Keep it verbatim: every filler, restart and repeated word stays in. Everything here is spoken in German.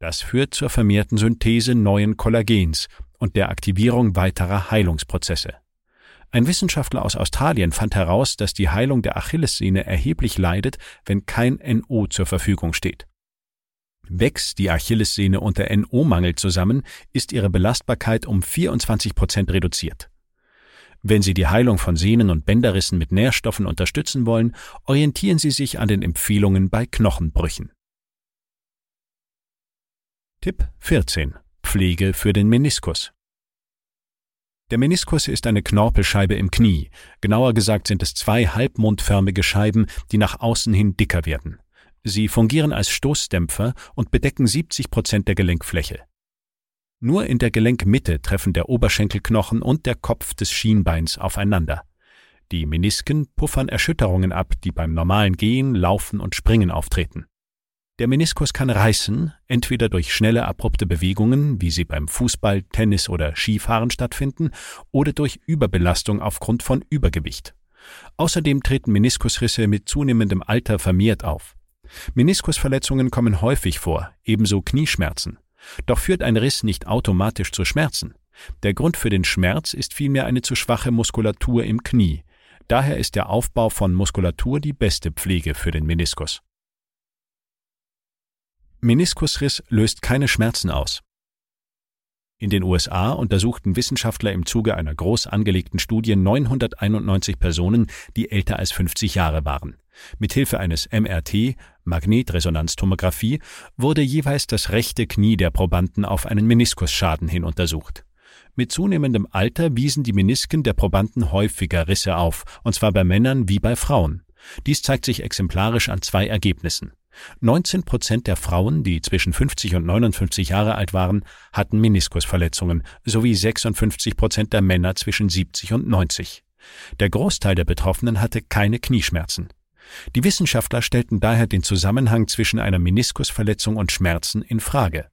Das führt zur vermehrten Synthese neuen Kollagens und der Aktivierung weiterer Heilungsprozesse. Ein Wissenschaftler aus Australien fand heraus, dass die Heilung der Achillessehne erheblich leidet, wenn kein N O zur Verfügung steht. Wächst die Achillessehne unter N O-Mangel zusammen, ist ihre Belastbarkeit um vierundzwanzig Prozent reduziert. Wenn Sie die Heilung von Sehnen- und Bänderrissen mit Nährstoffen unterstützen wollen, orientieren Sie sich an den Empfehlungen bei Knochenbrüchen. Tipp vierzehn. Pflege für den Meniskus. Der Meniskus ist eine Knorpelscheibe im Knie. Genauer gesagt sind es zwei halbmondförmige Scheiben, die nach außen hin dicker werden. Sie fungieren als Stoßdämpfer und bedecken siebzig Prozent der Gelenkfläche. Nur in der Gelenkmitte treffen der Oberschenkelknochen und der Kopf des Schienbeins aufeinander. Die Menisken puffern Erschütterungen ab, die beim normalen Gehen, Laufen und Springen auftreten. Der Meniskus kann reißen, entweder durch schnelle, abrupte Bewegungen, wie sie beim Fußball, Tennis oder Skifahren stattfinden, oder durch Überbelastung aufgrund von Übergewicht. Außerdem treten Meniskusrisse mit zunehmendem Alter vermehrt auf. Meniskusverletzungen kommen häufig vor, ebenso Knieschmerzen. Doch führt ein Riss nicht automatisch zu Schmerzen. Der Grund für den Schmerz ist vielmehr eine zu schwache Muskulatur im Knie. Daher ist der Aufbau von Muskulatur die beste Pflege für den Meniskus. Meniskusriss löst keine Schmerzen aus. In den U S A untersuchten Wissenschaftler im Zuge einer groß angelegten Studie neunhunderteinundneunzig Personen, die älter als fünfzig Jahre waren. Mithilfe eines M R T, Magnetresonanztomographie, wurde jeweils das rechte Knie der Probanden auf einen Meniskusschaden hin untersucht. Mit zunehmendem Alter wiesen die Menisken der Probanden häufiger Risse auf, und zwar bei Männern wie bei Frauen. Dies zeigt sich exemplarisch an zwei Ergebnissen. neunzehn Prozent der Frauen, die zwischen fünfzig und neunundfünfzig Jahre alt waren, hatten Meniskusverletzungen, sowie sechsundfünfzig Prozent der Männer zwischen siebzig und neunzig. Der Großteil der Betroffenen hatte keine Knieschmerzen. Die Wissenschaftler stellten daher den Zusammenhang zwischen einer Meniskusverletzung und Schmerzen in Frage.